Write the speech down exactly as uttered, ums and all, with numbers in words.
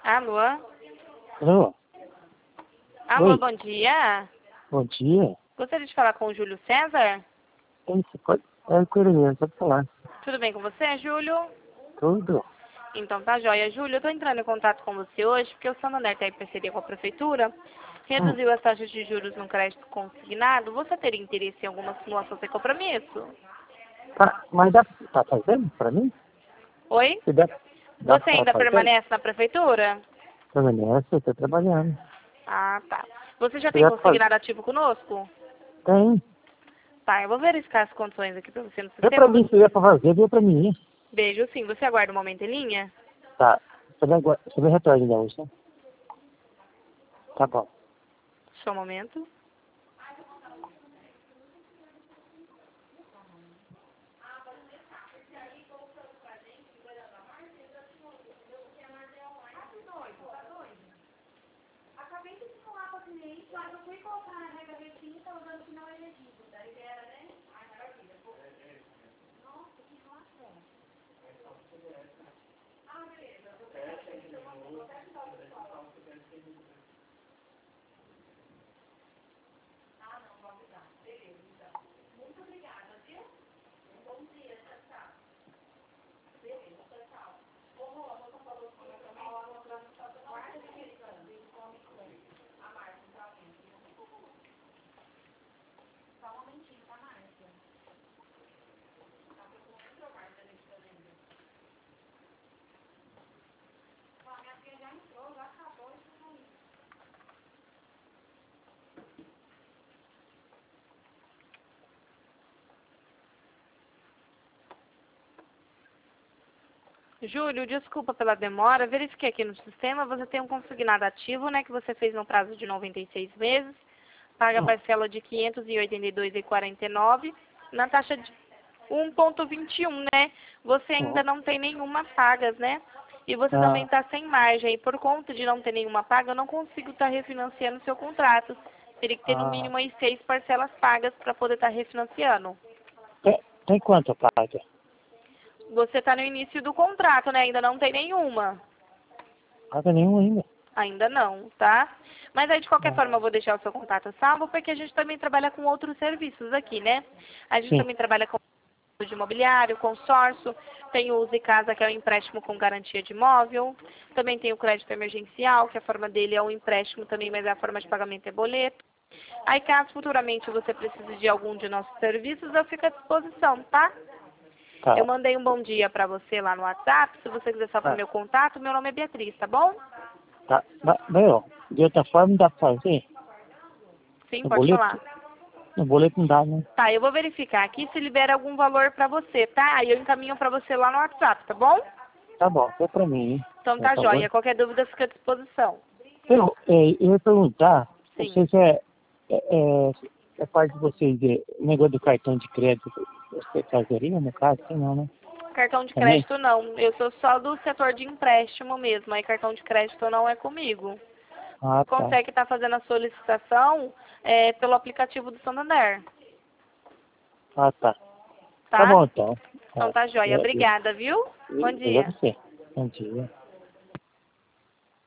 Alô? Alô? Alô, Oi. bom dia. Bom dia. Gostaria de falar com o Júlio César? Isso, pode... É Coronel, pode falar. Tudo bem com você, Júlio? Tudo? Então tá joia. Júlio, eu tô entrando em contato com você hoje porque o Santander tem parceria com a Prefeitura, Hum. reduziu as taxas de juros no crédito consignado. Você teria interesse em alguma simulação sem compromisso? Tá, mas dá, tá fazendo pra mim? Oi? Se dá, dá Você pra ainda fazer? permanece na Prefeitura? Permanece, eu tô trabalhando. Ah, tá. Você já Se tem dá pra fazer? consignado ativo conosco? Tem. Tá, eu vou verificar as condições aqui pra você no Deu pra sistema. mim, se der pra fazer, deu pra mim. Beijo, sim. Você aguarda um momento em linha? Tá. Você vai, agora- você vai retorno ainda hoje, né? Tá bom. Só um momento. Júlio, desculpa pela demora. Verifiquei aqui no sistema. Você tem um consignado ativo, né? Que você fez no prazo de noventa e seis meses. Paga a Hum. parcela de quinhentos e oitenta e dois reais e quarenta e nove centavos na taxa de um vírgula vinte e um, né? Você Hum. ainda não tem nenhuma pagas, né? E você também Ah, está sem margem. E por conta de não ter nenhuma paga, eu não consigo estar refinanciando o seu contrato. Teria que ter no ah. mínimo aí seis parcelas pagas para poder estar refinanciando. Tem, tem quanto paga? Você está no início do contrato, né? Ainda não tem nenhuma. Paga nenhum ainda. Ainda não, tá? Mas aí, de qualquer Ah, forma, eu vou deixar o seu contato salvo, porque a gente também trabalha com outros serviços aqui, né? A gente sim. também trabalha com de imobiliário, consórcio, tem o Use Casa, que é o empréstimo com garantia de imóvel, também tem o crédito emergencial, que a forma dele é um empréstimo também, mas a forma de pagamento é boleto. Aí, caso futuramente você precise de algum de nossos serviços, eu fico à disposição, tá? Eu Tá. mandei um bom dia pra você lá no WhatsApp, se você quiser salvar Tá. meu contato, meu nome é Beatriz, tá bom? Tá. Mas, meu, de outra forma dá pra fazer? Sim, No pode boleto? falar. No boleto não dá, né? Tá, eu vou verificar aqui se libera algum valor pra você, tá? Aí eu encaminho pra você lá no WhatsApp, tá bom? Tá bom, é pra mim, hein? Então Por tá favor. joia. Qualquer dúvida fica à disposição. Eu, é, eu ia perguntar, Sim. vocês é, é, é, é parte de vocês, de, negócio do cartão de crédito, você fazeria no caso? Sim, não, né? Cartão de Também? crédito não. Eu sou só do setor de empréstimo mesmo. Aí cartão de crédito não é comigo. Ah, tá. Consegue estar fazendo a solicitação é, pelo aplicativo do Santander, Ah, tá. Tá tá? bom, então. Então Tá. tá joia. Eu, eu, Obrigada, viu? Bom eu, eu dia. você. Bom dia.